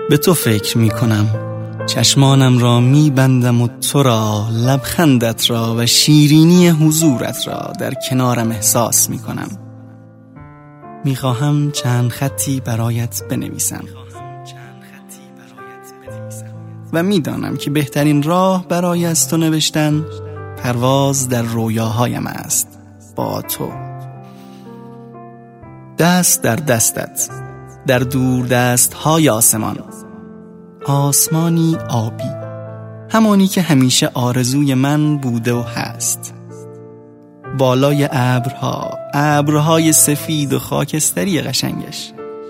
به تو فکر می کنم، چشمانم را می بندم و تو را، لبخندت را و شیرینی حضورت را در کنارم احساس می کنم. می خواهم چند خطی برایت بنویسم و می دانم که بهترین راه برای از تو نوشتن پرواز در رویاهایم است با تو. دست در دستت، در دور دست های آسمان، آسمانی آبی، همانی که همیشه آرزوی من بوده و هست. بالای ابرها، ابرهای سفید و خاکستری قشنگش،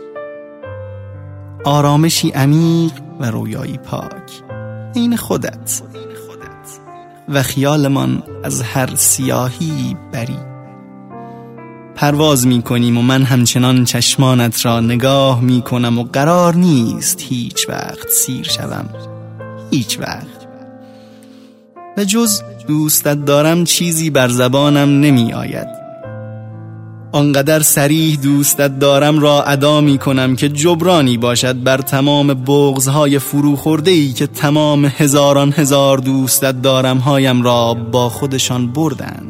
آرامشی عمیق و رویایی پاک عین خودت و خیالمان از هر سیاهی بری. پرواز می کنیم و من همچنان چشمانت را نگاه می کنم و قرار نیست هیچ وقت سیر شوم، هیچ وقت. و جز دوستت دارم چیزی بر زبانم نمی آید. آنقدر صریح دوستت دارم را ادا می کنم که جبرانی باشد بر تمام بغض‌های فروخورده‌ای که تمام هزاران هزار دوستت دارم هایم را با خودشان بردند،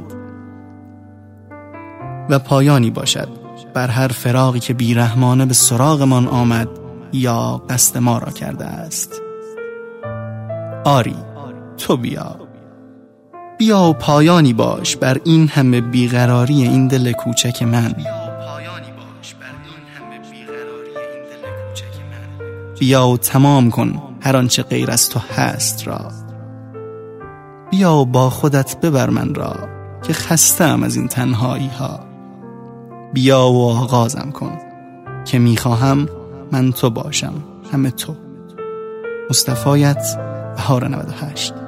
و پایانی باشد بر هر فراقی که بیرحمانه به سراغمان آمد یا قصد ما را کرده است. آری، تو بیا و پایانی باش بر این همه بیقراری این دل کوچک من. بیا و تمام کن هر آنچه غیر از تو هست را. بیا و با خودت ببر من را که خسته‌ام از این تنهایی ها. بیا و آغازم کن که میخواهم من تو باشم، همه تو. مصطفیت، بهار 98.